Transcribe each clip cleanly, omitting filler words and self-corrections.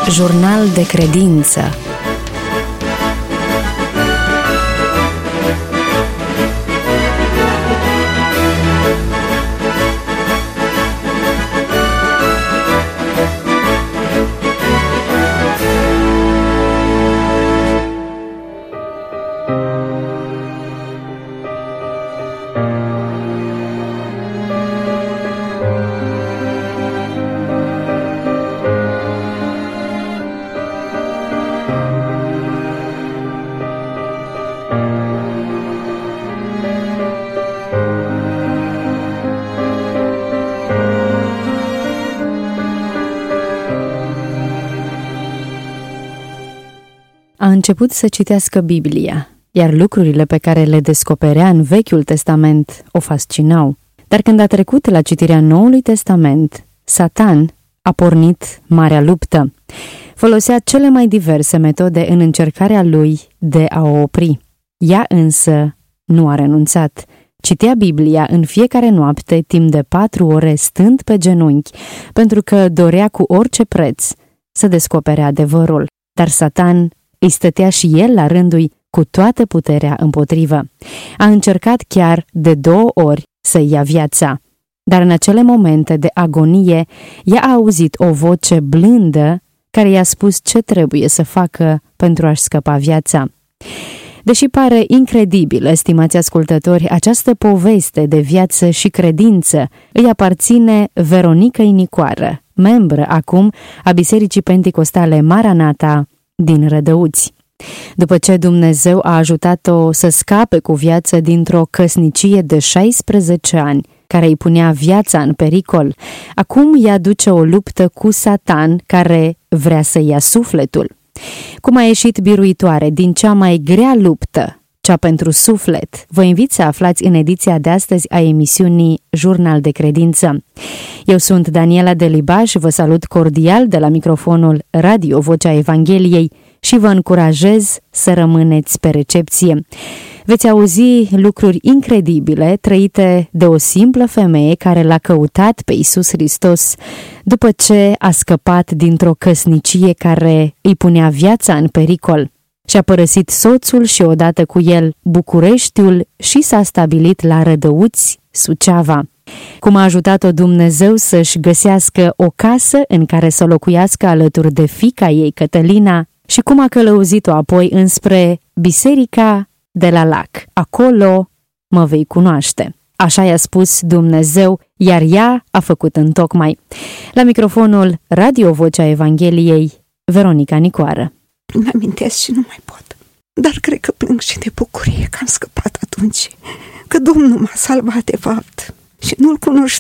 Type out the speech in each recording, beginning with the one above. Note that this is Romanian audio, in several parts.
Jurnal de credință. A început să citească Biblia, iar lucrurile pe care le descoperea în Vechiul Testament o fascinau. Dar când a trecut la citirea Noului Testament, Satan a pornit marea luptă. Folosea cele mai diverse metode în încercarea lui de a o opri. Ea însă nu a renunțat. Citea Biblia în fiecare noapte timp de 4 ore stând pe genunchi, pentru că dorea cu orice preț să descopere adevărul. Dar Satan îi stătea și el la rândul cu toată puterea împotrivă. A încercat chiar de 2 ori să-i ia viața. Dar în acele momente de agonie, ea a auzit o voce blândă care i-a spus ce trebuie să facă pentru a-și scăpa viața. Deși pare incredibilă, stimați ascultători, această poveste de viață și credință îi aparține Veronicăi Nicoară, membră acum a Bisericii Penticostale Maranata din Rădăuți. După ce Dumnezeu a ajutat-o să scape cu viață dintr-o căsnicie de 16 ani, care îi punea viața în pericol, acum ea duce o luptă cu Satan care vrea să ia sufletul. Cum a ieșit biruitoare din cea mai grea luptă, cea pentru suflet, vă invit să aflați în ediția de astăzi a emisiunii Jurnal de Credință. Eu sunt Daniela Deliba și vă salut cordial de la microfonul Radio Vocea Evangheliei și vă încurajez să rămâneți pe recepție. Veți auzi lucruri incredibile trăite de o simplă femeie care l-a căutat pe Iisus Hristos după ce a scăpat dintr-o căsnicie care îi punea viața în pericol. Și-a părăsit soțul și odată cu el Bucureștiul și s-a stabilit la Rădăuți, Suceava. Cum a ajutat-o Dumnezeu să-și găsească o casă în care să locuiască alături de fiica ei, Cătălina, și cum a călăuzit-o apoi înspre Biserica de la Lac. Acolo mă vei cunoaște. Așa i-a spus Dumnezeu, iar ea a făcut întocmai. La microfonul Radio Vocea Evangheliei, Veronica Nicoară. Îmi amintesc și nu mai pot. Dar cred că plâng și de bucurie că am scăpat atunci, că Domnul m-a salvat de fapt. Și nu-L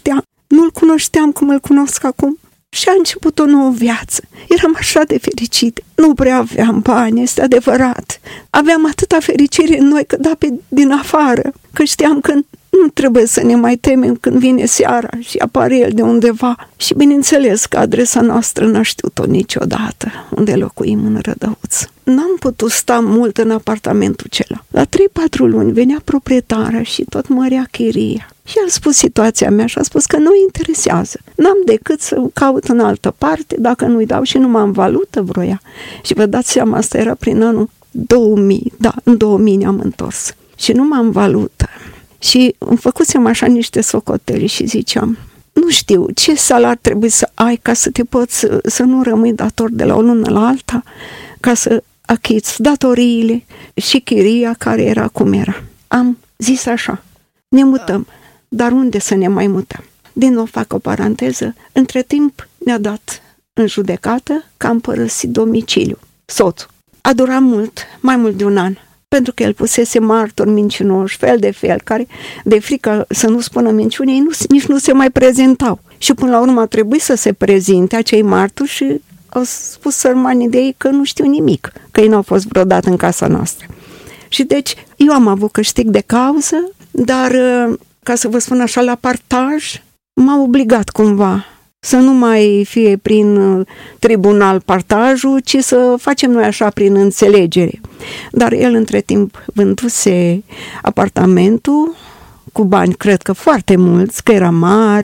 cunoșteam cum îl cunosc acum. Și a început o nouă viață. Eram așa de fericit. Nu prea aveam bani, este adevărat. Aveam atâta fericire în noi că da pe din afară, că știam că nu trebuie să ne mai temem când vine seara și apare el de undeva. Și bineînțeles că adresa noastră n-a știut-o niciodată, unde locuim în Rădăuț. N-am putut sta mult în apartamentul acela. La 3-4 luni venea proprietară și tot mărea chiria. Și a spus situația mea și a spus că nu interesează. N-am decât să caut în altă parte, dacă nu-i dau și numai în valută vroia. Și vă dați seama, asta era prin anul 2000, da, în 2000 ne-am întors. Și numai în valută. Și îmi făcusem așa niște socoteli și ziceam, nu știu, ce salar trebuie să ai ca să te poți, să nu rămâi dator de la o lună la alta, ca să achiți datoriile și chiria care era cum era. Am zis așa, ne mutăm, dar unde să ne mai mutăm? Din nou fac o paranteză, între timp ne-a dat în judecată că am părăsit domiciliu, soțul. A durat mult, mai mult de un an, pentru că el pusese martori mincinoși, fel de fel, care de frică să nu spună minciune, ei nici nu se mai prezentau. Și până la urmă a trebuit să se prezinte acei martori și au spus sărmanii de ei că nu știu nimic, că ei n-au fost vreodată în casa noastră. Și deci eu am avut câștig de cauză, dar ca să vă spun așa, la partaj m-a obligat cumva să nu mai fie prin tribunal partajul, ci să facem noi așa prin înțelegere. Dar el între timp vânduse apartamentul cu bani, cred că foarte mulți, că era mare,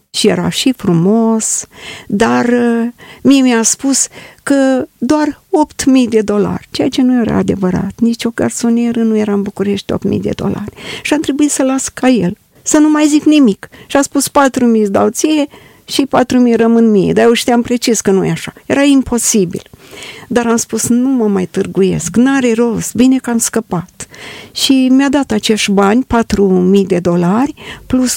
și era și frumos, dar mie mi-a spus că doar $8.000, ceea ce nu era adevărat. Nici o garsonieră nu era în București $8.000 și am trebuit să las ca el, să nu mai zic nimic. Și a spus 4.000 îți dau ție și 4.000 rămân mie, dar eu știam precis că nu e așa. Era imposibil. Dar am spus, nu mă mai târguiesc, n-are rost, bine că am scăpat. Și mi-a dat acești bani, $4.000 plus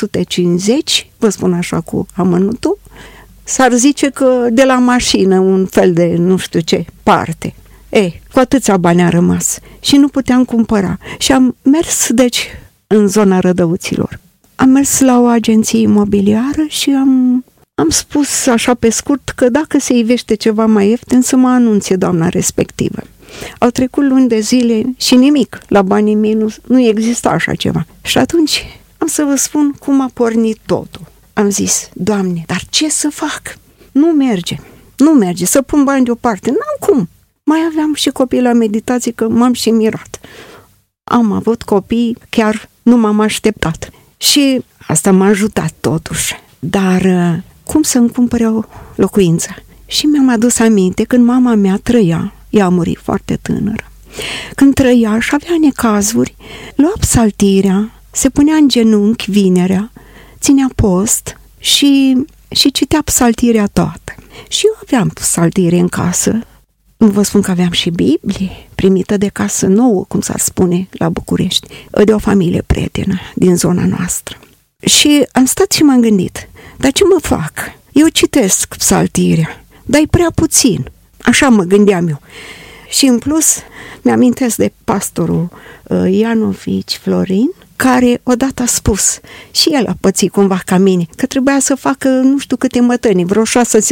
250, vă spun așa cu amănuntul, s-ar zice că de la mașină, un fel de nu știu ce parte. Cu atâția bani a rămas și nu puteam cumpăra. Și am mers, deci, în zona Rădăuților. Am mers la o agenție imobiliară și am spus așa pe scurt că dacă se ivește ceva mai ieftin să mă anunțe doamna respectivă. Au trecut luni de zile și nimic, la banii mei nu exista așa ceva. Și atunci am să vă spun cum a pornit totul. Am zis, Doamne, dar ce să fac? Nu merge, să pun bani deoparte, n-am cum. Mai aveam și copii la meditație, că m-am și mirat. Am avut copii, chiar nu m-am așteptat. Și asta m-a ajutat totuși. Dar cum să-mi cumpăr o locuință? Și mi-am adus aminte când mama mea trăia, ea a murit foarte tânără. Când trăia și avea necazuri, lua psaltirea, se punea în genunchi vinerea, ținea post și citea psaltirea toată. Și eu aveam psaltire în casă. Nu vă spun că aveam și Biblie, primită de casă nouă, cum s-ar spune la București, de o familie prietenă din zona noastră. Și am stat și m-am gândit, dar ce mă fac? Eu citesc psaltirea, dar e prea puțin. Așa mă gândeam eu. Și în plus, mi-amintesc de pastorul Ianovici Florin, care odată a spus, și el a pățit cumva ca mine, că trebuia să facă nu știu câte mătănii, vreo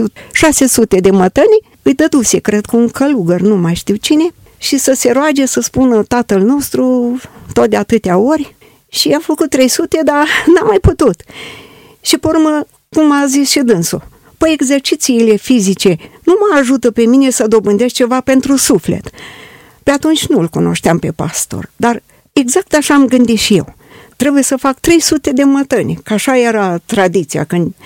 600 de mătănii, îi dăduse, cred că un călugăr, nu mai știu cine, și să se roage să spună Tatăl nostru tot de atâtea ori, și a făcut 300, dar n-a mai putut. Și pe urmă, cum a zis și dânsul, păi exercițiile fizice nu mă ajută pe mine să dobândesc ceva pentru suflet. Pe atunci nu-l cunoșteam pe pastor, dar exact așa am gândit și eu. Trebuie să fac 300 de mătăni, că așa era tradiția.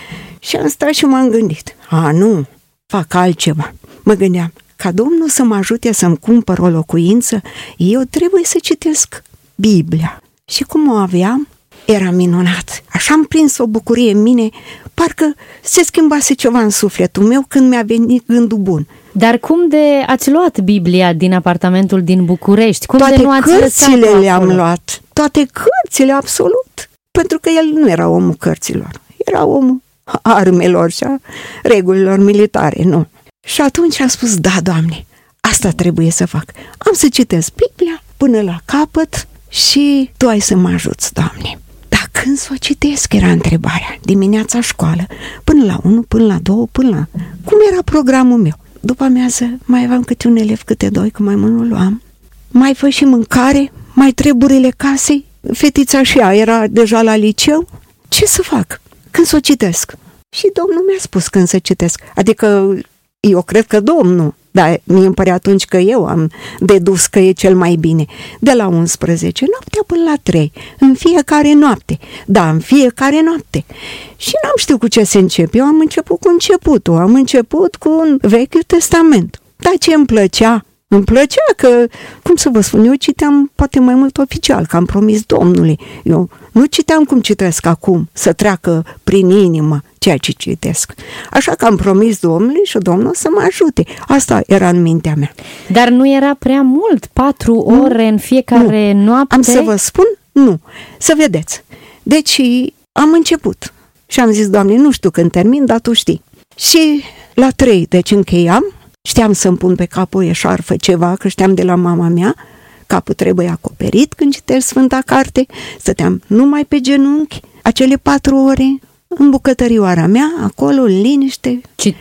Și am stat și m-am gândit, nu, fac altceva. Mă gândeam, ca Domnul să mă ajute să-mi cumpăr o locuință, eu trebuie să citesc Biblia. Și cum o aveam, era minunat. Așa am prins o bucurie în mine, parcă se schimbase ceva în sufletul meu când mi-a venit gândul bun. Dar cum de ați luat Biblia din apartamentul din București? Cum toate de nu ați cărțile le-am luat, toate cărțile, absolut. Pentru că el nu era omul cărților, era omul armelor și a regulilor militare, nu. Și atunci am spus, da, Doamne, asta trebuie să fac. Am să citesc Biblia până la capăt și Tu ai să mă ajuți, Doamne. Dar când să o citesc, era întrebarea. Dimineața școală, până la 1, până la 2, până la... Cum era programul meu? După amiază mai aveam câte un elev, câte doi, că mai mult nu luam. Mai fă și mâncare, mai treburile casei. Fetița și ea era deja la liceu. Ce să fac? Când să o citesc? Și Domnul mi-a spus când să citesc. Adică eu cred că Domnul, dar mi-e părea atunci că eu am dedus că e cel mai bine. De la 11 noaptea până la 3, în fiecare noapte. Da, în fiecare noapte. Și n-am știut cu ce se începe. Eu am început cu începutul. Am început cu un Vechiul Testament. Dar ce îmi plăcea? Îmi plăcea că, cum să vă spun, eu citeam poate mai mult oficial, că am promis Domnului. Eu nu citeam cum citesc acum, să treacă prin inimă ceea ce citesc. Așa că am promis Domnului și Domnul să mă ajute. Asta era în mintea mea. Dar nu era prea mult? 4 ore în fiecare noapte? Am să vă spun? Nu. Să vedeți. Deci am început și am zis, Doamne, nu știu când termin, dar Tu știi. Și la 3, deci încheiam. Știam să-mi pun pe cap o eșarfă ceva, că știam de la mama mea, capul trebuie acoperit când citești Sfânta Carte, stăteam numai pe genunchi, acele 4 ore, în bucătărioara mea, acolo, în liniște.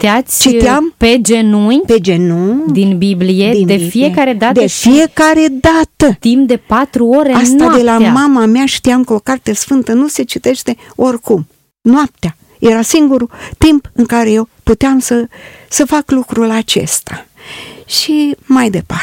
Citeam pe genunchi? Pe genunchi. Din Biblie, de fiecare dată? De fiecare dată. Timp de 4 ore asta noaptea. De la mama mea știam că o carte sfântă nu se citește oricum. Noaptea. Era singurul timp în care eu puteam să fac lucrul acesta. Și mai departe.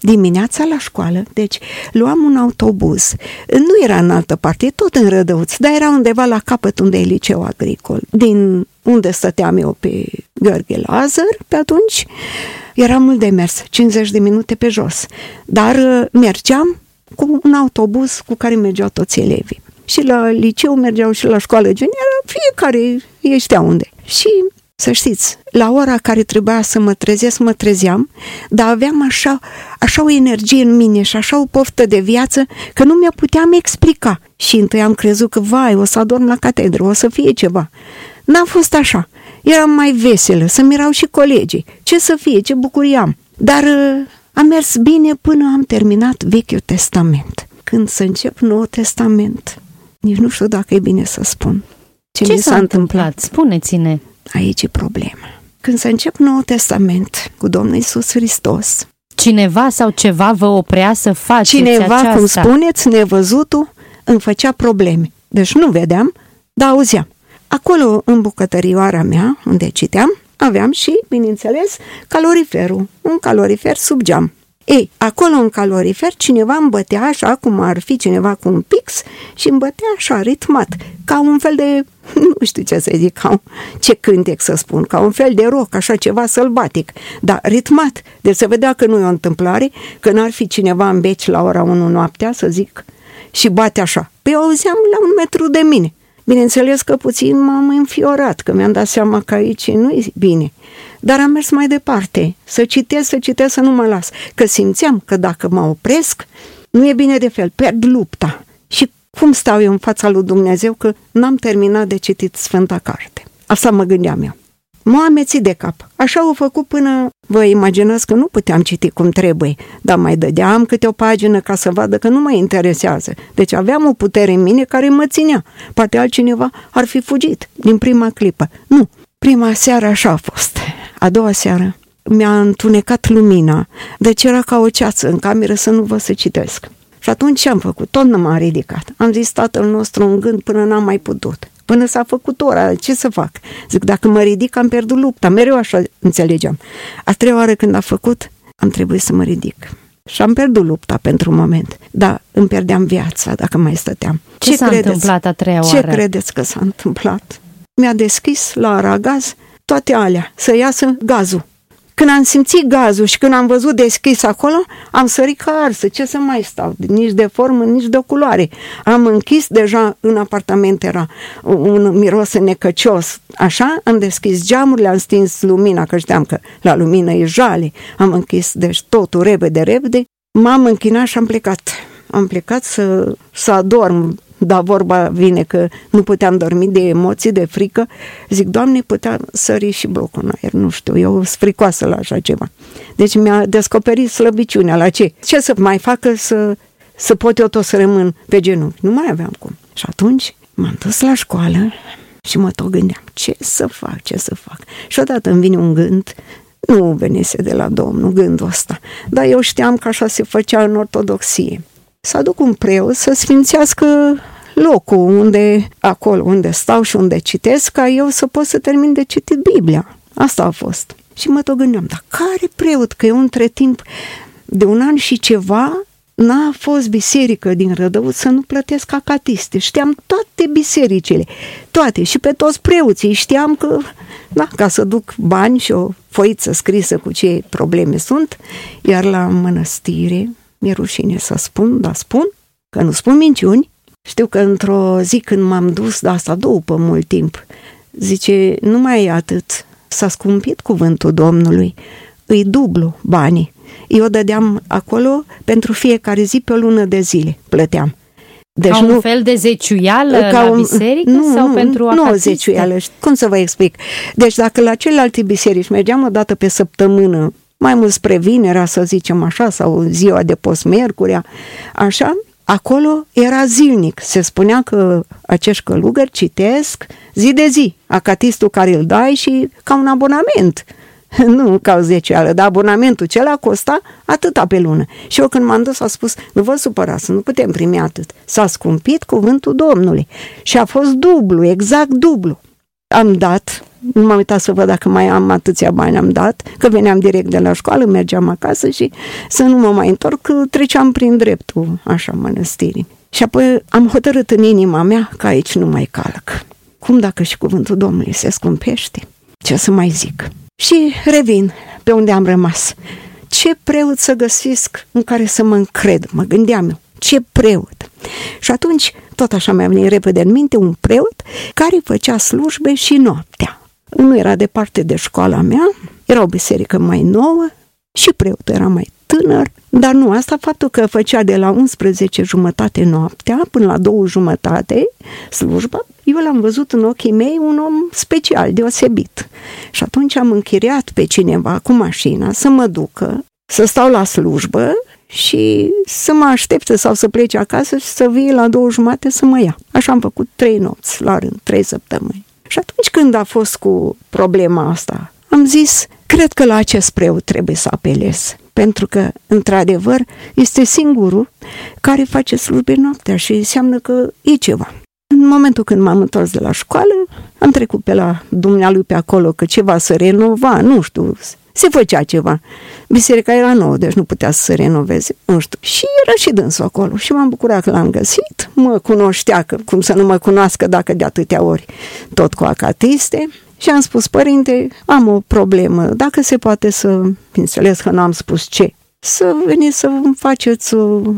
dimineața la școală, deci luam un autobuz, nu era în altă parte, tot în Rădăuț, dar era undeva la capăt unde e liceu agricol, din unde stăteam eu pe Gheorghe Lazar, pe atunci era mult de mers, 50 de minute pe jos, dar mergeam cu un autobuz cu care mergeau toți elevii. Și la liceu mergeau și la școală junioară, fiecare știa unde. Și să știți, la ora care trebuia să mă trezesc, mă trezeam, dar aveam așa o energie în mine și așa o poftă de viață că nu mi-o puteam explica. Și întâi am crezut că, vai, o să adorm la catedră, o să fie ceva. N-a fost așa. Eram mai veselă, să mirau și colegii. Ce să fie, ce bucurie am. Dar a mers bine până am terminat Vechiul Testament. Când să încep Noul Testament, nici nu știu dacă e bine să spun. Ce s-a întâmplat? Spuneți-ne. Aici e problema. Când să încep Noul Testament cu Domnul Iisus Hristos, cineva sau ceva vă oprea să faceți cineva, aceasta? cum spuneți, nevăzutul, îmi făcea probleme. Deci nu vedeam, dar auzeam. Acolo, în bucătărioara mea, unde citeam, aveam și, bineînțeles, caloriferul. Un calorifer sub geam. Ei, acolo în calorifer cineva îmi bătea așa, cum ar fi cineva cu un pix, și îmi bătea așa, ritmat, ca un fel de, nu știu ce să zic, ce cântec să spun, ca un fel de rock, așa ceva sălbatic, dar ritmat. Deci se vedea că nu e o întâmplare, că n-ar fi cineva în beci la ora 1 noaptea, să zic, și bate așa. Păi auzeam la 1 metru de mine. Bineînțeles că puțin m-am înfiorat, că mi-am dat seama că aici nu e bine. Dar am mers mai departe, să citesc, să nu mă las. Că simțeam că dacă mă opresc, nu e bine de fel, pierd lupta. Și cum stau eu în fața lui Dumnezeu că n-am terminat de citit Sfânta Carte? Asta mă gândeam eu. M-a amețit de cap. Așa au făcut până vă imaginați că nu puteam citi cum trebuie, dar mai dădeam câte o pagină ca să vadă că nu mă interesează. Deci aveam o putere în mine care mă ținea. Poate altcineva ar fi fugit din prima clipă. Nu. Prima seară așa a fost. A doua seară mi-a întunecat lumina, deci era ca o ceață în cameră să nu văd să citesc. Și atunci ce am făcut? Tot nu m-am ridicat. Am zis Tatăl nostru în gând până n-am mai putut. Până s-a făcut ora, ce să fac? Zic, dacă mă ridic, am pierdut lupta. Mereu așa înțelegeam. A treia oară când a făcut, am trebuit să mă ridic. Și am pierdut lupta pentru un moment. Dar îmi pierdeam viața dacă mai stăteam. Ce s-a întâmplat a treia oară? Ce credeți că s-a întâmplat? Mi-a deschis la aragaz toate alea, să iasă gazul. Când am simțit gazul și când am văzut deschis acolo, am sărit ca arsă. Ce să mai stau? Nici de formă, nici de culoare. Am închis, deja în apartament era un miros necăcios. Așa, am deschis geamurile, am stins lumina, că știam că la lumină e jale. Am închis, deci totul repede. M-am închinat și am plecat. Am plecat să adorm. Dar vorba vine că nu puteam dormi de emoții, de frică. Zic, Doamne, puteam sări și blocul în aer, nu știu, eu sunt fricoasă la așa ceva. Deci mi-a descoperit slăbiciunea la ce? Ce să mai facă să pot eu tot să rămân pe genunchi? Nu mai aveam cum. Și atunci m-am dus la școală și mă tot gândeam, ce să fac? Și odată îmi vine un gând, nu venise de la Domnul gândul ăsta, dar eu știam că așa se făcea în ortodoxie. Să aduc un preot să sfințească locul acolo unde stau și unde citesc, ca eu să pot să termin de citit Biblia. Asta a fost. Și mă tot gândeam, dar care preot? Că eu între timp de 1 an și ceva n-a fost biserică din Rădăuț să nu plătesc acatiste. Știam toate bisericile, toate, și pe toți preoții. Știam că, da, ca să duc bani și o foiță scrisă cu ce probleme sunt, iar la mănăstire, mi-e rușine să spun, dar spun, că nu spun minciuni. Știu că într-o zi când m-am dus, dar asta după mult timp, zice, nu mai e atât, s-a scumpit cuvântul Domnului, îi dublu banii. Eu dădeam acolo pentru fiecare zi pe o lună de zile, plăteam. Deci ca un fel de zeciuială la biserică sau pentru acatiste? Nu, zeciuială, cum să vă explic? Deci dacă la celelalte biserici mergeam o dată pe săptămână, mai mult spre vinerea, să zicem așa, sau ziua de post miercurea, așa, acolo era zilnic. Se spunea că acești călugări citesc zi de zi, acatistul care îl dai și ca un abonament. Nu ca o zeciuială, dar abonamentul cela costa atâta pe lună. Și eu când m-am dus a spus, nu vă supărați, nu putem primi atât. S-a scumpit cuvântul Domnului și a fost dublu, exact dublu. Am dat nu m-am uitat să văd dacă mai am atâția bani, am dat, că veneam direct de la școală, mergeam acasă și să nu mă mai întorc, că treceam prin dreptul, așa, mănăstirii. Și apoi am hotărât în inima mea că aici nu mai calc. Cum dacă și cuvântul Domnului se scumpește? Ce să mai zic? Și revin pe unde am rămas. Ce preot să găsesc în care să mă încred? Mă gândeam eu. Ce preot? Și atunci, tot așa mi-a venit repede în minte, un preot care făcea slujbe și noaptea. Nu era departe de școala mea, era o biserică mai nouă și preotul era mai tânăr, dar nu asta, faptul că făcea de la 11:30 noaptea până la 2:30 slujba, eu l-am văzut în ochii mei un om special, deosebit. Și atunci am închiriat pe cineva cu mașina să mă ducă, să stau la slujbă și să mă aștepte sau să plece acasă și să vie la 2:30 să mă ia. Așa am făcut 3 nopți la rând, 3 săptămâni. Și atunci când a fost cu problema asta, am zis, cred că la acest preot trebuie să apelez. Pentru că, într-adevăr, este singurul care face slujbe noaptea și înseamnă că e ceva. În momentul când m-am întors de la școală, am trecut pe la dumnealui pe acolo că ceva să renova, nu știu, se făcea ceva. Biserica era nouă, deci nu putea să se renoveze, nu știu. Și era și dânsul acolo și m-am bucurat că l-am găsit, mă cunoștea, că cum să nu mă cunoască dacă de atâtea ori tot cu acatiste. Și am spus, părinte, am o problemă, dacă se poate să, înțeles că n-am spus ce, să veniți să îmi faceți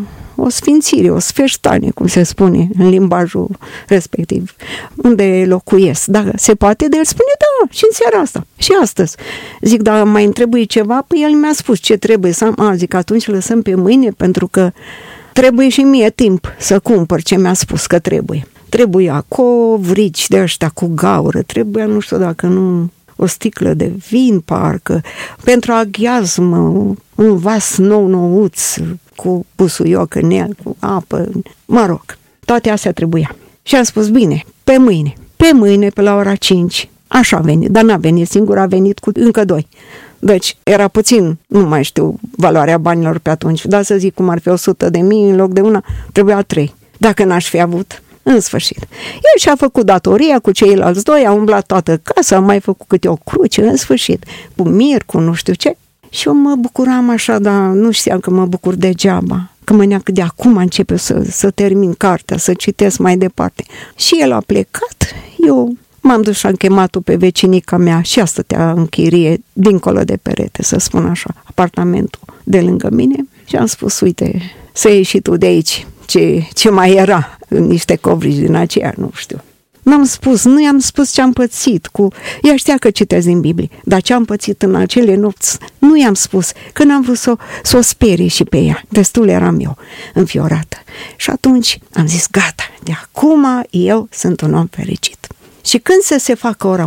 o sfințire, o sfeștanie, cum se spune în limbajul respectiv, unde locuiesc. Dacă se poate, de el spune, da, și în seara asta, și astăzi. Zic, dar mai îmi trebuie ceva? Păi el mi-a spus ce trebuie să am. Zic, atunci lăsăm pe mâine, pentru că trebuie și mie timp să cumpăr ce mi-a spus că trebuie. Trebuia covrici de ăștia cu gaură, trebuia, nu știu dacă nu, o sticlă de vin, parcă, pentru aghiazmă, un vas nou-nouț, cu busuioc în el, cu apă, mă rog, toate astea trebuia. Și am spus, bine, pe mâine, pe la ora 5, așa a venit, dar n-a venit singur, a venit cu încă 2. Deci era puțin, nu mai știu valoarea banilor pe atunci, dar să zic cum ar fi 100.000 în loc de una, trebuia 3, dacă n-aș fi avut. În sfârșit. El și-a făcut datoria cu ceilalți 2, a umblat toată casa, a mai făcut câte o cruce, în sfârșit, cu mir, cu nu știu ce. Și eu mă bucuram așa, dar nu știam că mă bucur degeaba. Că mă neacă de acum începe să termin cartea, să citesc mai departe. Și el a plecat, eu m-am dus și am chemat-o pe vecinica mea și ea stătea în chirie, dincolo de perete, să spun așa, apartamentul de lângă mine. Și am spus, uite, să ieși și tu de aici. Ce mai era, niște covrici din aceea, nu știu. N-am spus, nu i-am spus ce am pățit cu... Ea știa că citesc din Biblie, dar ce am pățit în acele nopți, nu i-am spus, că n-am vrut să o sperie și pe ea. Destul eram eu, înfiorată. Și atunci am zis, gata, de acum eu sunt un om fericit. Și când se facă ora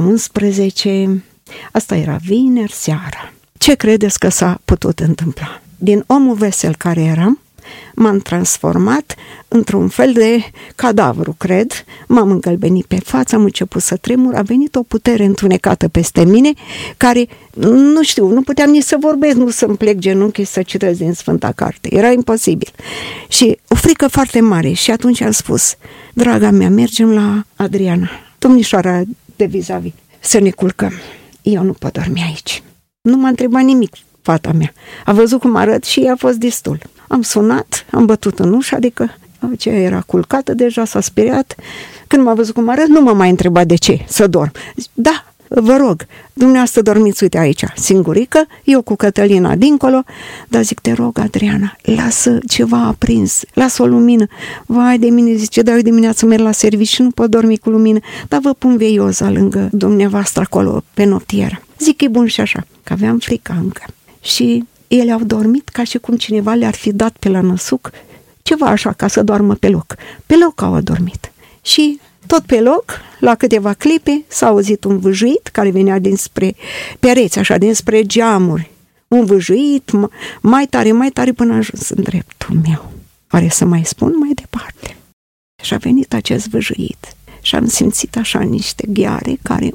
11, asta era vineri seara, ce credeți că s-a putut întâmpla? Din omul vesel care eram, m-am transformat într-un fel de cadavru, cred, m-am îngălbenit pe față, am început să tremur, a venit o putere întunecată peste mine, care, nu știu, nu puteam nici să vorbesc, nu să-mi plec genunchii să citesc din Sfânta Carte, era imposibil. Și o frică foarte mare și atunci am spus, draga mea, mergem la Adriana, domnișoara de vis-a-vis, să ne culcăm. Eu nu pot dormi aici. Nu m-a întrebat nimic fata mea. A văzut cum arăt și a fost destul. Am sunat, am bătut în ușă, adică aceea era culcată deja, s-a speriat. Când m-a văzut cum arăt, nu m-a mai întrebat de ce, să dorm. Zic, da, vă rog, dumneavoastră dormiți, uite aici, singurică, eu cu Cătălina dincolo, dar zic, te rog, Adriana, lasă ceva aprins, lasă o lumină. Vai de mine, zice, da, eu dimineață merg la serviciu și nu pot dormi cu lumină, dar vă pun veioza lângă dumneavoastră acolo, pe noptieră. Zic, e bun și așa, că aveam frică încă. Și ele au dormit ca și cum cineva le-ar fi dat pe la năsuc ceva așa ca să doarmă pe loc. Pe loc au adormit. Și tot pe loc, la câteva clipe, s-a auzit un vâjuit care venea dinspre pereți, așa, dinspre geamuri. Un vâjuit mai tare până a ajuns în dreptul meu. Oare să mai spun mai departe? Și a venit acest vâjuit și am simțit așa niște gheare care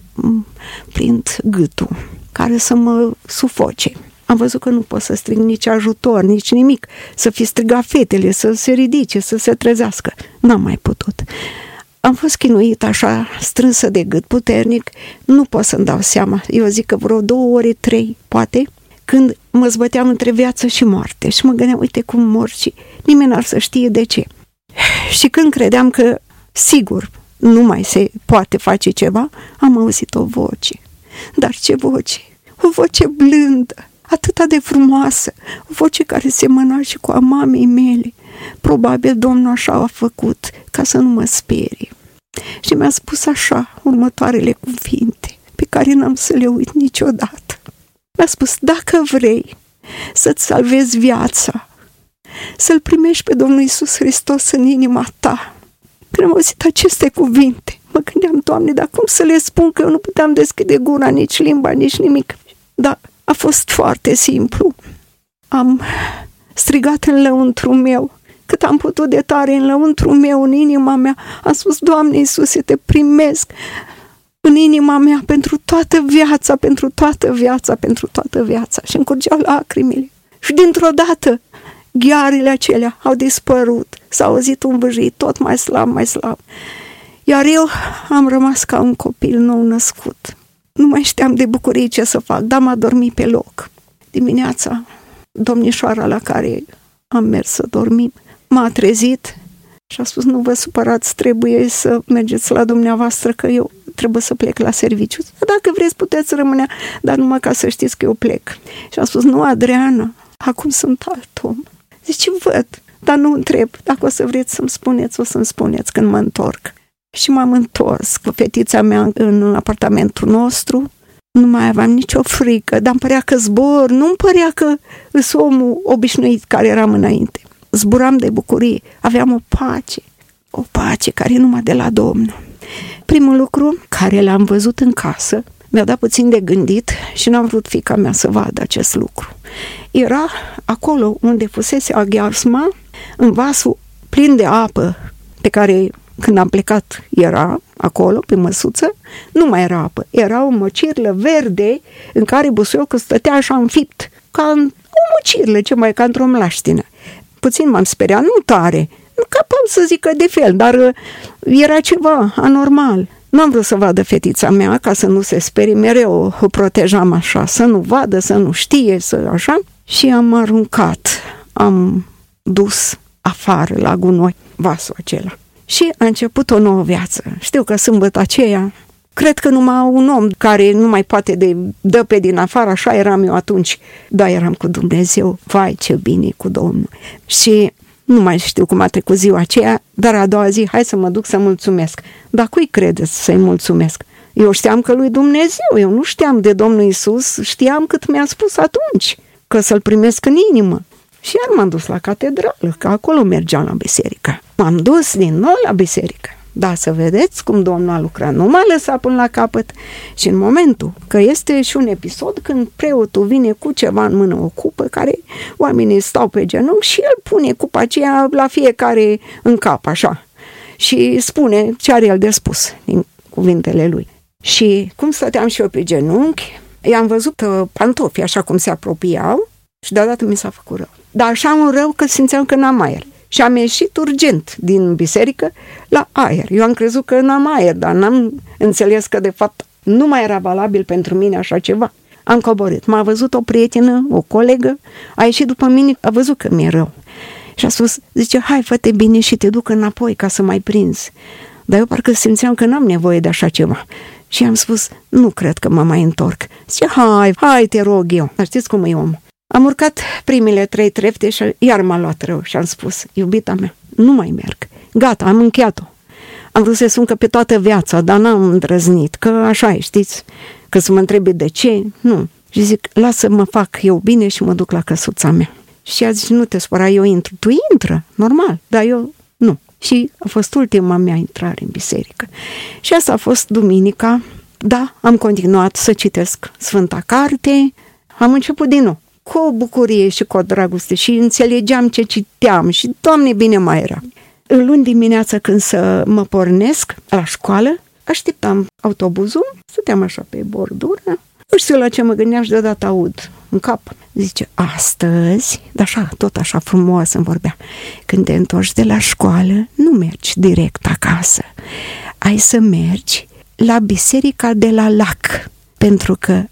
prind gâtul, care să mă sufoce. Am văzut că nu pot să strig nici ajutor, nici nimic, să fi strigat fetele, să se ridice, să se trezească. N-am mai putut. am fost chinuită așa, strânsă de gât, puternic, nu pot să-mi dau seama. Eu zic că vreo 2 ore, 3, poate, când mă zbăteam între viață și moarte și mă gândeam, uite cum mor și nimeni n-ar să știe de ce. Și când credeam că, sigur, nu mai se poate face ceva, am auzit o voce. Dar ce voce? O voce blândă, atât de frumoasă, o voce care semăna și cu a mamei mele. Probabil Domnul așa a făcut ca să nu mă sperie. Și mi-a spus așa următoarele cuvinte, pe care n-am să le uit niciodată. Mi-a spus, dacă vrei să-ți salvezi viața, să-L primești pe Domnul Iisus Hristos în inima ta. Când am auzit aceste cuvinte, mă gândeam, Doamne, dar cum să le spun, că eu nu puteam deschide gura, nici limba, nici nimic. Dar a fost foarte simplu. Am strigat în lăuntru meu, cât am putut de tare în lăuntru meu, în inima mea. Am spus, Doamne Iisuse, te primesc în inima mea pentru toată viața, pentru toată viața, pentru toată viața. Și îmi curgeau lacrimile. Și dintr-o dată, ghearele acelea au dispărut. S-a auzit un vâjit tot mai slab, mai slab. Iar eu am rămas ca un copil nou născut. Nu mai știam de bucurie ce să fac, dar m-a dormit pe loc. Dimineața, domnișoara la care am mers să dormim m-a trezit și a spus, nu vă supărați, trebuie să mergeți la dumneavoastră, că eu trebuie să plec la serviciu. Dacă vreți, puteți rămâne, dar numai ca să știți că eu plec. Și a spus, nu, Adriana, acum sunt alt om. Zice, văd, dar nu întreb. Dacă o să vreți să-mi spuneți, o să-mi spuneți când mă întorc. Și m-am întors cu fetița mea în apartamentul nostru. Nu mai aveam nicio frică, dar îmi părea că zbor, nu-mi părea că îs omul obișnuit care eram înainte. Zburam de bucurie, aveam o pace care numai de la Domnul. Primul lucru care l-am văzut în casă, mi-a dat puțin de gândit și n-am vrut fiica mea să vadă acest lucru. Era acolo unde fusese aghiarsma, în vasul plin de apă, pe care când am plecat era acolo, pe măsuță, nu mai era apă. Era o măcirlă verde în care busuiocul stătea așa înfipt, ca o măcirlă, ce mai ca într-o mlaștină. Puțin m-am speriat, nu tare, nu capam să zic că de fel, dar era ceva anormal. Nu am vrut să vadă fetița mea, ca să nu se sperie, mereu o protejam așa, să nu vadă, să nu știe, să așa. Și am aruncat, am dus afară la gunoi vasul acela. Și a început o nouă viață. Știu că sâmbătă aceea, cred că numai un om care nu mai poate dă pe din afară, așa eram eu atunci, dar eram cu Dumnezeu, vai ce bine cu Domnul. Și nu mai știu cum a trecut ziua aceea, dar a doua zi, hai să mă duc să mulțumesc. Dar cui credeți să-i mulțumesc? Eu știam că lui Dumnezeu, eu nu știam de Domnul Iisus, știam cât mi-a spus atunci, că să-L primesc în inimă. Și iar m-am dus la catedrală, că acolo mergeam la biserică. M-am dus din nou la biserică. Da, să vedeți cum Domnul a lucrat. Nu m-a lăsat până la capăt. Și în momentul că este și un episod când preotul vine cu ceva în mână, o cupă, care oamenii stau pe genunchi și el pune cupa aceea la fiecare în cap, așa. Și spune ce are el de spus din cuvintele lui. Și cum stăteam și eu pe genunchi, i-am văzut pantofii așa cum se apropiau și deodată mi s-a făcut rău. Dar așa un rău că simțeam că n-am aer. Și am ieșit urgent din biserică la aer. Eu am crezut că n-am aer, dar n-am înțeles că de fapt nu mai era valabil pentru mine așa ceva. Am coborât. M-a văzut o prietenă, o colegă, a ieșit după mine, a văzut că mi-e rău. Și a spus, zice, hai, fă-te bine și te duc înapoi ca să mai prinzi. Dar eu parcă simțeam că n-am nevoie de așa ceva. Și am spus, nu cred că mă mai întorc. Zice, hai, te rog eu. Dar știți cum e omul? Am urcat primele 3 trepte și iar m-a luat rău și am spus, iubita mea, nu mai merg. Gata, am încheiat-o. Am vrut să spun că pe toată viața, dar n-am îndrăznit, că așa e, știți? Că să mă întrebi de ce, nu. Și zic, lasă mă fac eu bine și mă duc la căsuța mea. Și ea zice, nu te spăra, eu intru. Tu intră, normal, dar eu nu. Și a fost ultima mea intrare în biserică. Și asta a fost duminica. Da, am continuat să citesc Sfânta Carte, am început din nou. Cu o bucurie și cu o dragoste și înțelegeam ce citeam și, Doamne, bine mai era. Luni dimineața când să mă pornesc la școală, așteptam autobuzul, stăteam așa pe bordură, nu știu la ce mă gândeam și deodată aud în cap. Zice, astăzi, așa, tot așa frumos îmi vorbea, când te întorci de la școală, nu mergi direct acasă. Ai să mergi la biserica de la lac, pentru că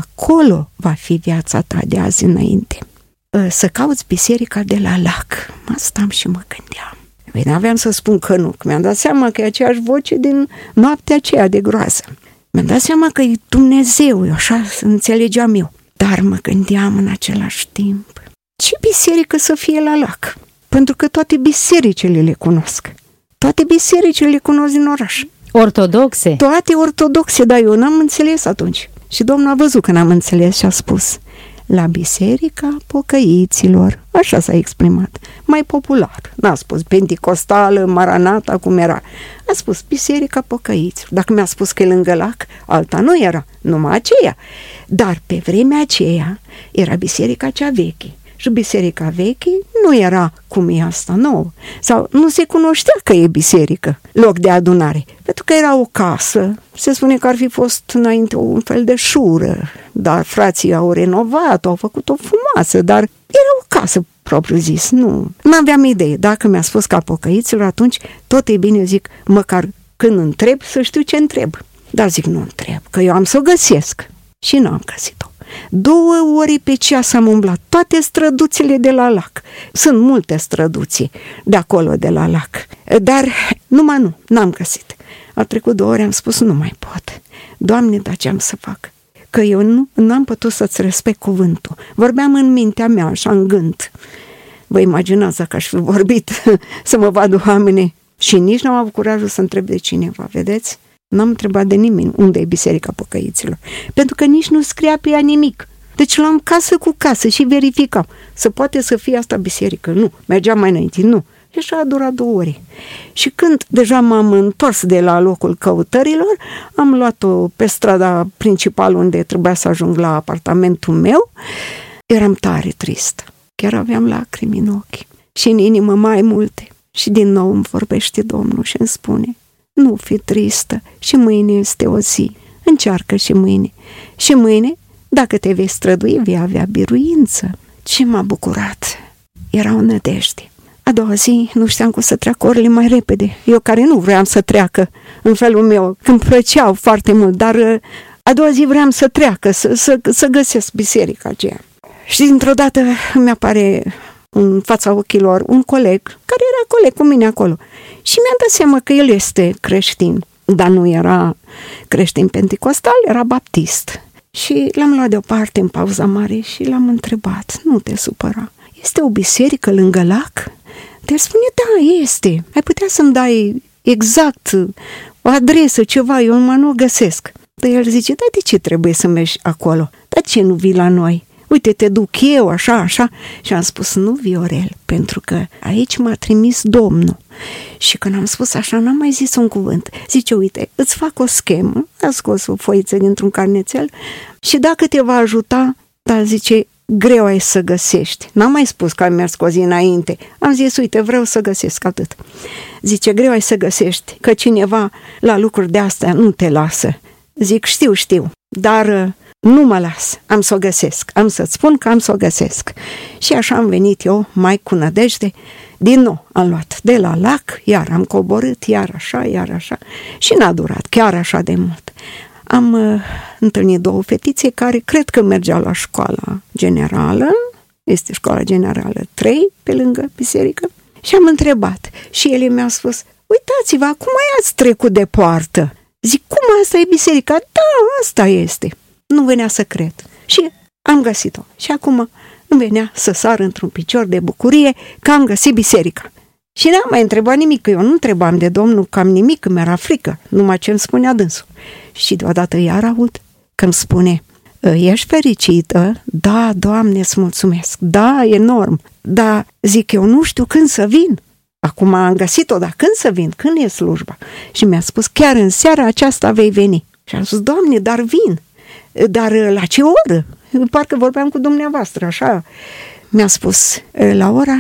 acolo va fi viața ta de azi înainte. Să cauți biserica de la lac. Mă stam și mă gândeam. Păi n-aveam să spun că nu, că mi-am dat seama că e aceeași voce din noaptea aceea de groază. Mi-am dat seama că e Dumnezeu, eu așa înțelegeam eu. Dar mă gândeam în același timp, ce biserică să fie la lac? Pentru că toate bisericile le cunosc. Toate bisericile le cunosc din oraș. Ortodoxe? Toate ortodoxe, dar eu n-am înțeles atunci. Și Domnul a văzut că n-am înțeles și a spus, la Biserica Pocăiților, așa s-a exprimat, mai popular. N-a spus Penticostală, Maranata, cum era. A spus Biserica Pocăiților. Dacă mi-a spus că e lângă lac, alta nu era, numai aceea. Dar pe vremea aceea era biserica cea veche. Și biserica veche nu era cum e asta nouă. Sau nu se cunoștea că e biserică, loc de adunare. Pentru că era o casă, se spune că ar fi fost înainte un fel de șură, dar frații au renovat, au făcut-o frumoasă, dar era o casă propriu zis. Nu aveam idee. Dacă mi-a spus ca Pocăiților, atunci tot e bine, zic, măcar când întreb să știu ce întreb. Dar zic, nu întreb, că eu am să o găsesc. Și nu am găsit-o. 2 ore pe ceas am umblat toate străduțile de la lac. Sunt multe străduții de acolo, de la lac. Dar numai n-am găsit. A trecut 2 ore, am spus, nu mai pot. Doamne, dar ce am să fac? Că eu n-am putut să-ți respect cuvântul. Vorbeam în mintea mea, așa, în gând. Vă imaginați dacă aș fi vorbit să mă vadă oamenii. Și nici n-am avut curajul să întreb de cineva, vedeți? N-am întrebat de nimeni unde e Biserica Pocăiților, pentru că nici nu scria pe ea nimic. Deci luam casă cu casă și verificam. Să poate să fie asta biserică? Nu. Mergeam mai înainte? Nu. Și așa a durat 2 ore. Și când deja m-am întors de la locul căutărilor, am luat-o pe strada principală unde trebuia să ajung la apartamentul meu. Eram tare tristă. Chiar aveam lacrimi în ochi și în inimă mai multe. Și din nou îmi vorbește Domnul și îmi spune, nu fi tristă, și mâine este o zi. Încearcă și mâine. Și mâine, dacă te vei strădui, vei avea biruință. Ce m-a bucurat! Era o nădejde. A doua zi nu știam cum să treacă orele mai repede. Eu care nu vreau să treacă în felul meu, că îmi plăceau foarte mult, dar a doua zi vreau să treacă, să găsesc biserica aceea. Și dintr-o dată mi apare în fața ochilor un coleg, care era coleg cu mine acolo. Și mi-am dat seama că el este creștin, dar nu era creștin penticostal, era baptist. Și l-am luat deoparte în pauza mare și l-am întrebat, nu te supăra, este o biserică lângă lac? Te spune, da, este. Ai putea să-mi dai exact o adresă, ceva, eu numai nu o găsesc. Dar el zice, da, de ce trebuie să mergi acolo? Dar ce nu vii la noi? Uite, te duc eu, așa. Și am spus, nu, Viorel, pentru că aici m-a trimis Domnul. Și când am spus așa, n-am mai zis un cuvânt. Zice, uite, îți fac o schemă, a scos o foiță dintr-un carnețel și dacă te va ajuta, dar zice, greu ai să găsești. N-am mai spus că am mers cu o zi înainte. Am zis, uite, vreau să găsesc atât. Zice, greu ai să găsești, că cineva la lucruri de astea nu te lasă. Zic, știu, dar nu mă las, am să o găsesc, am să-ți spun că am să o găsesc. Și așa am venit eu, mai cu nădejde, din nou am luat de la lac, iar am coborât, iar așa, și n-a durat chiar așa de mult. Am întâlnit 2 fetițe care cred că mergeau la școala generală, este școala generală 3, pe lângă biserică, și am întrebat. Și ele mi-au spus, uitați-vă, acum ați trecut de poartă. Zic, cum asta e biserica? Da, asta este. Nu venea să cred. Și am găsit-o. Și acum îmi venea să sar într-un picior de bucurie că am găsit biserica. Și n-am mai întrebat nimic, că eu nu întrebam de Domnul cam nimic, că mi-era frică, numai ce îmi spunea dânsul. Și deodată iar aud că îmi spune, ești fericită? Da, Doamne, îți mulțumesc. Da, enorm. Da, zic, eu nu știu când să vin. Acum am găsit-o, dar când să vin? Când e slujba? Și mi-a spus, chiar în seara aceasta vei veni. Și am spus, Doamne, dar vin. Dar la ce oră? Parcă vorbeam cu dumneavoastră, așa. Mi-a spus, la ora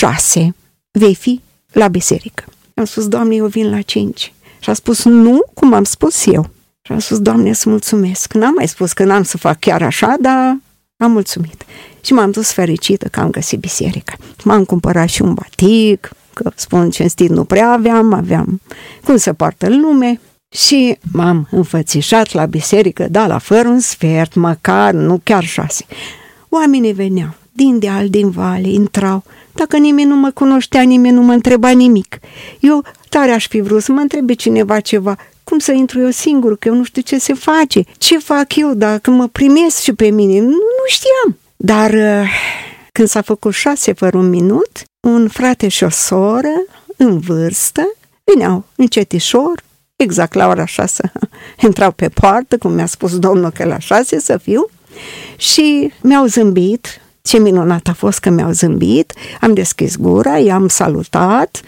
6 vei fi la biserică. Am spus, Doamne, eu vin la 5. Și a spus, nu, cum am spus eu. Și am spus, Doamne, îți mulțumesc. N-am mai spus că n-am să fac chiar așa, dar am mulțumit. Și m-am dus fericită că am găsit biserica. M-am cumpărat și un batic, că spun cinstit nu prea aveam cum se poartă în lume. Și m-am înfățișat la biserică, la fără un sfert, măcar, nu chiar 6. Oamenii veneau din deal, din vale, intrau. Dacă nimeni nu mă cunoștea, nimeni nu mă întreba nimic. Eu tare aș fi vrut să mă întrebe cineva ceva. Cum să intru eu singur, că eu nu știu ce se face. Ce fac eu dacă mă primesc și pe mine? Nu știam. Dar când s-a făcut 6 fără un minut, un frate și o soră în vârstă veneau încetișor, exact la ora 6, intrau pe poartă, cum mi-a spus Domnul că la 6 să fiu, și mi-au zâmbit. Ce minunat a fost că mi-au zâmbit, am deschis gura, i-am salutat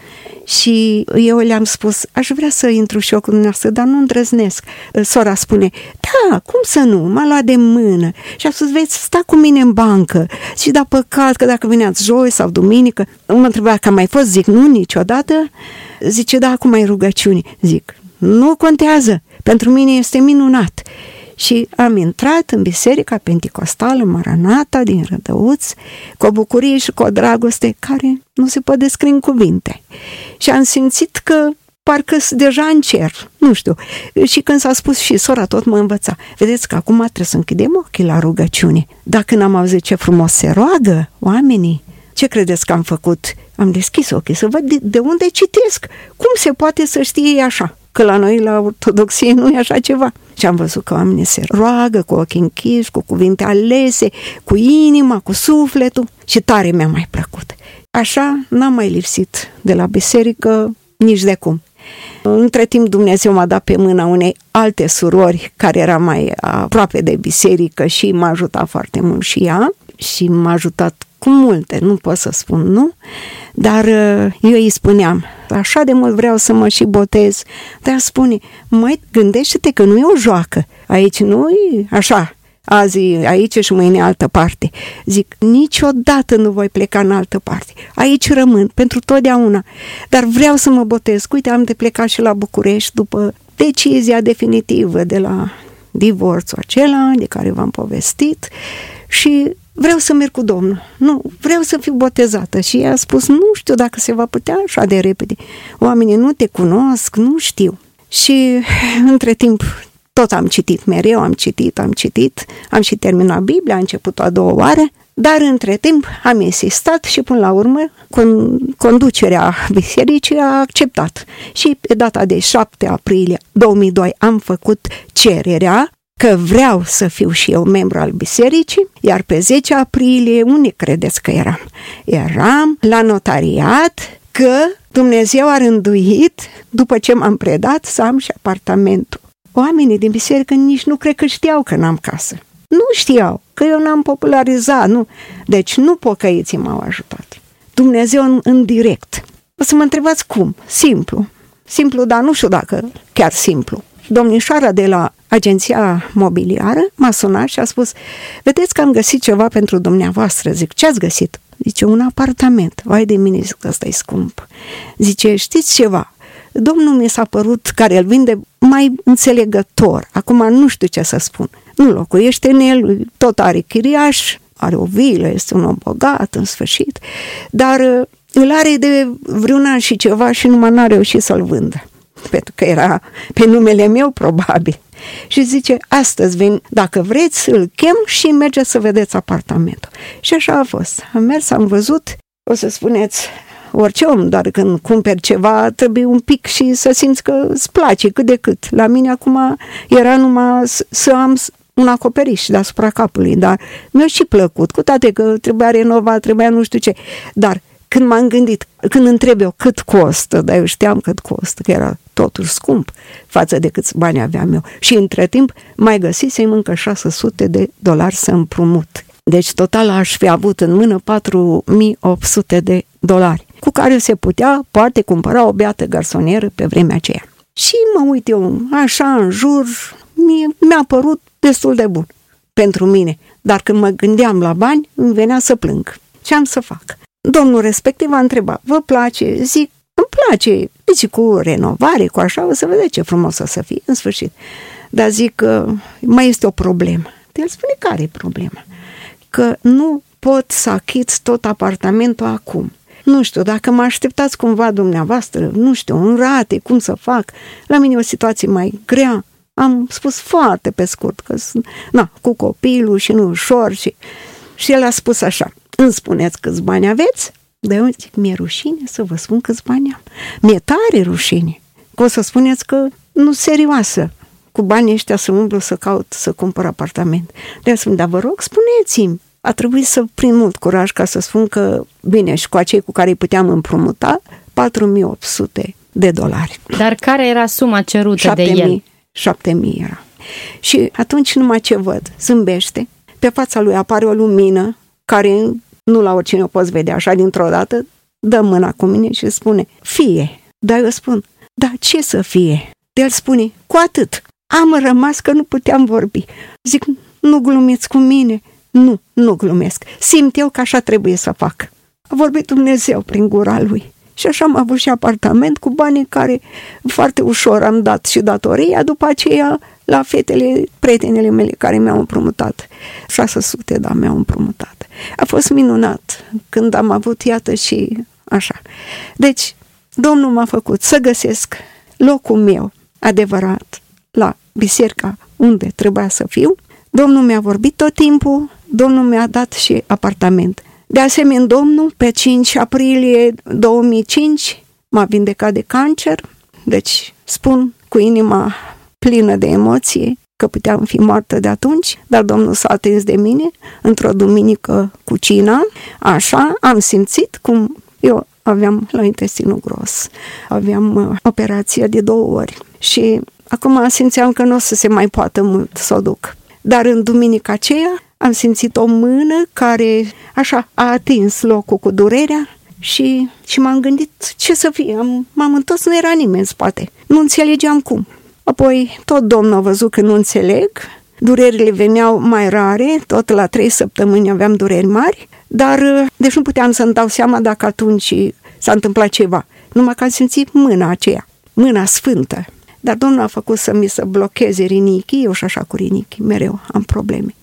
și eu le-am spus, aș vrea să intru și eu cu dumneavoastră, dar nu îndrăznesc. Sora spune, da, cum să nu, m-a luat de mână și a spus, veți sta cu mine în bancă. Și da, păcat că dacă veneați joi sau duminică, mă întreba că am mai fost, zic, nu, niciodată. Zice, da, acum ai rugăciuni. Zic, nu contează, pentru mine este minunat. Și am intrat în biserica penticostală Maranata din Rădăuț cu o bucurie și cu o dragoste care nu se poate descrie în cuvinte. Și am simțit că parcă deja în cer, nu știu. Și când s-a spus și sora tot mă învăța, vedeți că acum trebuie să închidem ochii la rugăciune. Dacă n-am auzit ce frumos se roagă oamenii, ce credeți că am făcut? Am deschis ochii să văd de unde citesc. Cum se poate să știe așa? Că la noi, la ortodoxie, nu e așa ceva. Și am văzut că oamenii se roagă cu ochii închiși, cu cuvinte alese, cu inima, cu sufletul și tare mi-a mai plăcut. Așa n-am mai lipsit de la biserică nici de cum. Între timp Dumnezeu m-a dat pe mâna unei alte surori care era mai aproape de biserică și m-a ajutat foarte mult și ea și m-a ajutat cu multe, nu pot să spun, nu? Dar eu îi spuneam, așa de mult vreau să mă și botez, dar spune, măi, gândește-te că nu e o joacă, aici nu e așa, azi aici și mâine altă parte. Zic, niciodată nu voi pleca în altă parte, aici rămân pentru totdeauna, dar vreau să mă botez. Uite, am de plecat și la București după decizia definitivă de la divorțul acela de care v-am povestit și vreau să merg cu Domnul, nu, vreau să fiu botezată. Și ea a spus, nu știu dacă se va putea așa de repede. Oamenii nu te cunosc, nu știu. Și între timp tot am citit mereu, am citit, am și terminat Biblia, a început a 2 oară, dar între timp am insistat și până la urmă conducerea bisericii a acceptat. Și pe data de 7 aprilie 2002 am făcut cererea că vreau să fiu și eu membru al bisericii, iar pe 10 aprilie, unde credeți că eram? Eram la notariat că Dumnezeu a rânduit, după ce m-am predat, să am și apartamentul. Oamenii din biserică nici nu cred că știau că n-am casă. Nu știau, că eu n-am popularizat, nu. Deci nu pocăiții m-au ajutat. Dumnezeu în direct. O să mă întrebați cum? Simplu, dar nu știu dacă chiar simplu. Domnișoara de la agenția mobiliară m-a sunat și a spus, vedeți că am găsit ceva pentru dumneavoastră. Zic, ce ați găsit? Zice, un apartament. Vai de mine, zic, ăsta e scump. Zice, știți ceva? Domnul mi s-a părut, care îl vinde, mai înțelegător. Acum nu știu ce să spun. Nu locuiește în el, tot are chiriaș, are o vilă, este un om bogat, în sfârșit, dar îl are de vreun an și ceva și numai n-a reușit să-l vândă. Pentru că era pe numele meu, probabil. Și zice, astăzi vin, dacă vreți, îl chem și mergeți să vedeți apartamentul. Și așa a fost. Am mers, am văzut, o să spuneți, orice om, dar când cumperi ceva, trebuie un pic și să simți că îți place cât de cât. La mine acum era numai să am un acoperiș deasupra capului, dar mi-a și plăcut, cu toate că trebuia renovat, trebuia nu știu ce. Dar când m-am gândit, când întreb eu cât costă, dar eu știam cât costă, că era totuși scump față de câți bani aveam eu. Și între timp mai găsisem încă $600 să împrumut. Deci total aș fi avut în mână $4.800, cu care se putea, poate, cumpăra o beată garsonieră pe vremea aceea. Și mă uit eu așa în jur, mi-a părut destul de bun pentru mine. Dar când mă gândeam la bani, îmi venea să plâng. Ce am să fac? Domnul respectiv a întrebat, vă place? Zic, îmi place. Deci cu renovare, cu așa, o să vedeți ce frumos o să fie, în sfârșit. Dar zic, mai este o problemă. El spune, care e problema? că nu pot să achit tot apartamentul acum. Nu știu, dacă mă așteptați cumva dumneavoastră, nu știu, în rate, cum să fac, la mine e o situație mai grea. Am spus foarte pe scurt că cu copilul și nu ușor și el a spus așa: îmi spuneți câți bani aveți? Dar eu zic, mi-e rușine să vă spun câți bani am. Mi-e tare rușine că o să spuneți că nu serioasă cu banii ăștia să umblu să caut să cumpăr apartament. De-aia spun, dar vă rog, spuneți-mi. A trebuit să prind mult curaj ca să spun că, bine, și cu acei cu care îi puteam împrumuta, $4.800. Dar care era suma cerută 7.000, de el? 7.000 era. Și atunci numai ce văd, zâmbește, pe fața lui apare o lumină care nu la oricine o poți vedea așa dintr-o dată, dă mâna cu mine și spune, fie. Dar eu spun, da, ce să fie? El spune, cu atât. Am rămas că nu puteam vorbi. Zic, nu glumiți cu mine. Nu glumesc. Simt eu că așa trebuie să fac. A vorbit Dumnezeu prin gura lui. Și așa am avut și apartament cu banii care foarte ușor am dat și datoria, după aceea la fetele, prietenele mele care mi-au împrumutat. 600, da, mi-au împrumutat. A fost minunat când am avut, iată, și așa. Deci, Domnul m-a făcut să găsesc locul meu adevărat la biserica unde trebuia să fiu. Domnul mi-a vorbit tot timpul, Domnul mi-a dat și apartament. De asemenea, Domnul, pe 5 aprilie 2005, m-a vindecat de cancer, deci spun cu inima plină de emoție că puteam fi moartă de atunci, dar Domnul s-a atins de mine într-o duminică cu cina, așa, am simțit cum eu aveam la intestinul gros, aveam operația de 2 ori și acum simțeam că nu o să se mai poată mult să o duc. Dar în duminica aceea am simțit o mână care așa a atins locul cu durerea și m-am gândit ce să fie. M-am întors, nu era nimeni în spate. Nu înțelegeam cum. Apoi tot Domnul a văzut că nu înțeleg. Durerile veneau mai rare, tot la 3 săptămâni aveam dureri mari, dar deci nu puteam să-mi dau seama dacă atunci s-a întâmplat ceva. Numai că am simțit mâna aceea, mâna sfântă. Dar Domnul a făcut să mi se blocheze rinichii, eu și așa cu rinichii, mereu am probleme.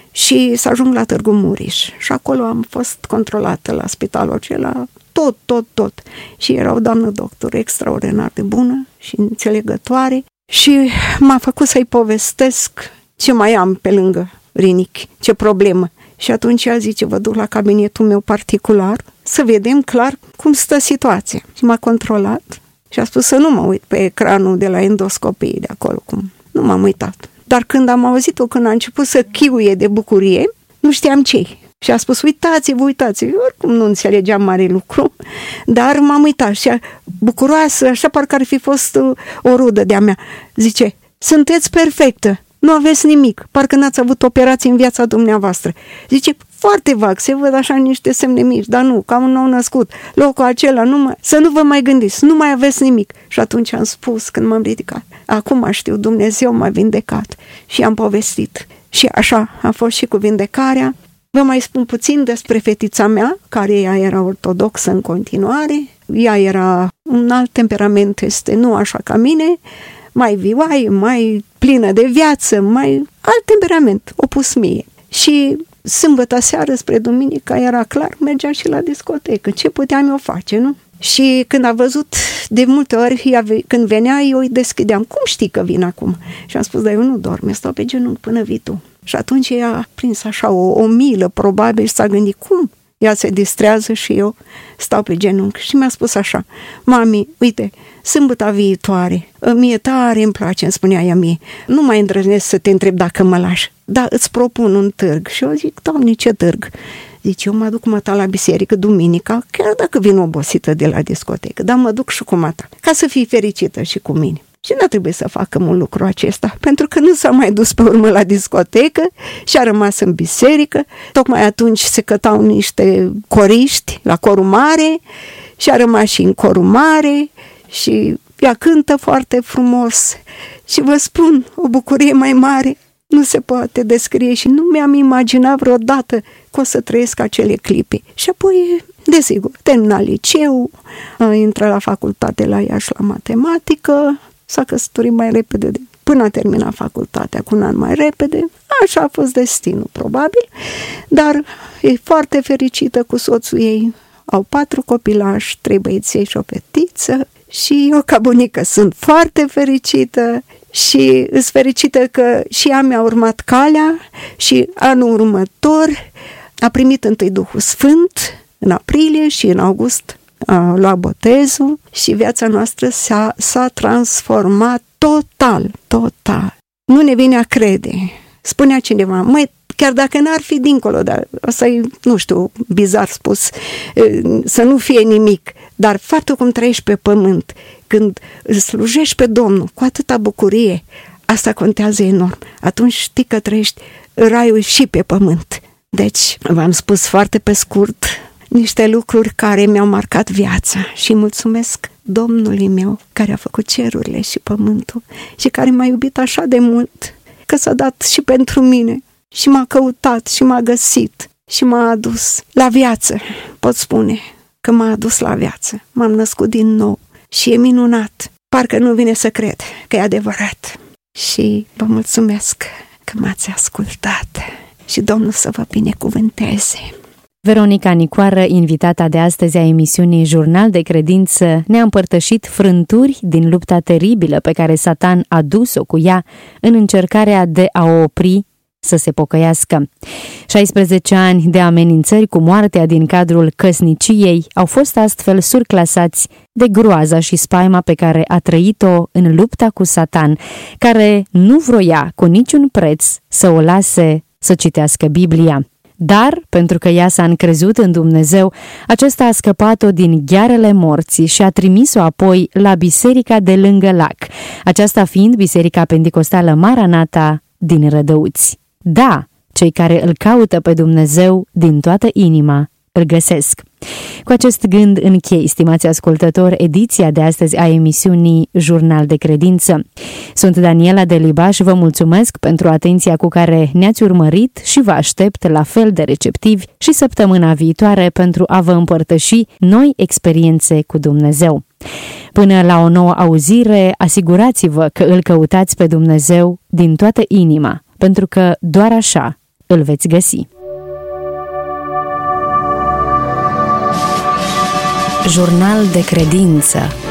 Și să ajung la Târgu Mureș. Și acolo am fost controlată la spitalul acela, tot. Și era o doamnă doctor extraordinar de bună și înțelegătoare și m-a făcut să-i povestesc ce mai am pe lângă rinichi, ce problemă. Și atunci ea zice, vă duc la cabinetul meu particular să vedem clar cum stă situația. Și m-a controlat și a spus să nu mă uit pe ecranul de la endoscopie de acolo, cum nu m-am uitat. Dar când am auzit-o, când a început să chiuie de bucurie, nu știam ce-i. Și a spus, uitați-vă, oricum nu înțelegeam mare lucru, dar m-am uitat și bucuroasă, așa parcă ar fi fost o rudă de-a mea. Zice, sunteți perfectă, nu aveți nimic, parcă n-ați avut operații în viața dumneavoastră. Zice, foarte vag, se văd așa niște semne mici, dar nu, ca un nou născut, locul acela, să nu vă mai gândiți, nu mai aveți nimic. Și atunci am spus, când m-am ridicat, acum știu, Dumnezeu m-a vindecat și am povestit. Și așa a fost și cu vindecarea. Vă mai spun puțin despre fetița mea, care ea era ortodoxă în continuare, ea era un alt temperament, este nu așa ca mine, mai vioaie, mai plină de viață, mai alt temperament, opus mie. Și sâmbătă seară spre duminică era clar, mergea și la discotecă. Ce puteam eu face, nu? Și când a văzut, de multe ori, când venea, eu îi deschideam. Cum știi că vin acum? Și am spus, dar eu nu dorm, eu stau pe genunchi până vii tu. Și atunci ea a prins așa o milă, probabil, și s-a gândit, cum? Ea se distrează și eu stau pe genunchi. Și mi-a spus așa, mami, uite, sâmbătă viitoare, mie tare îmi place, îmi spunea ea mie, nu mai îndrăznesc să te întreb dacă mă lași, dar îți propun un târg. Și eu zic, Doamne, ce târg? Zice, eu mă duc cu măta la biserică duminica, chiar dacă vin obosită de la discotecă, dar mă duc și cu măta, ca să fii fericită și cu mine. Și n-a trebuit să facă mult lucru acesta, pentru că nu s-a mai dus pe urmă la discotecă și a rămas în biserică. Tocmai atunci se cătau niște coriști la corul mare și a rămas și în corul mare și ea cântă foarte frumos. Și vă spun, o bucurie mai mare nu se poate descrie și nu mi-am imaginat vreodată că o să trăiesc acele clipe. Și apoi, desigur, termina liceu, a intrat la facultate la Iași la matematică, s-a căsătorit mai repede, până a terminat facultatea cu un an mai repede, așa a fost destinul, probabil, dar e foarte fericită cu soțul ei. Au 4 copilași, 3 băieței și o fetiță și eu ca bunică sunt foarte fericită și sunt fericită că și ea mi-a urmat calea și anul următor a primit întâi Duhul Sfânt în aprilie și în august a luat botezul și viața noastră s-a transformat total. Nu ne vine a crede. Spunea cineva, măi, chiar dacă n-ar fi dincolo, dar asta e, nu știu, bizar spus, să nu fie nimic, dar faptul cum trăiești pe pământ, când slujești pe Domnul cu atâta bucurie, asta contează enorm. Atunci știi că trăiești raiul și pe pământ. Deci, v-am spus foarte pe scurt niște lucruri care mi-au marcat viața și mulțumesc Domnului meu care a făcut cerurile și pământul și care m-a iubit așa de mult că s-a dat și pentru mine și m-a căutat și m-a găsit și m-a adus la viață. Pot spune că m-a adus la viață. M-am născut din nou și e minunat. Parcă nu vine să cred că e adevărat. Și vă mulțumesc că m-ați ascultat și Domnul să vă binecuvânteze. Veronica Nicoară, invitata de astăzi a emisiunii Jurnal de Credință, ne-a împărtășit frânturi din lupta teribilă pe care Satan a dus-o cu ea în încercarea de a o opri să se pocăiască. 16 ani de amenințări cu moartea din cadrul căsniciei au fost astfel surclasați de groaza și spaima pe care a trăit-o în lupta cu Satan, care nu vroia cu niciun preț să o lase să citească Biblia. Dar, pentru că ea s-a încrezut în Dumnezeu, acesta a scăpat-o din ghearele morții și a trimis-o apoi la biserica de lângă lac, aceasta fiind Biserica Penticostală Maranata din Rădăuți. Da, cei care îl caută pe Dumnezeu din toată inima îl găsesc. Cu acest gând închei, stimați ascultători, ediția de astăzi a emisiunii Jurnal de Credință. Sunt Daniela Deliba și vă mulțumesc pentru atenția cu care ne-ați urmărit și vă aștept la fel de receptivi și săptămâna viitoare pentru a vă împărtăși noi experiențe cu Dumnezeu. Până la o nouă auzire, asigurați-vă că îl căutați pe Dumnezeu din toată inima, pentru că doar așa îl veți găsi. Jurnal de Credință.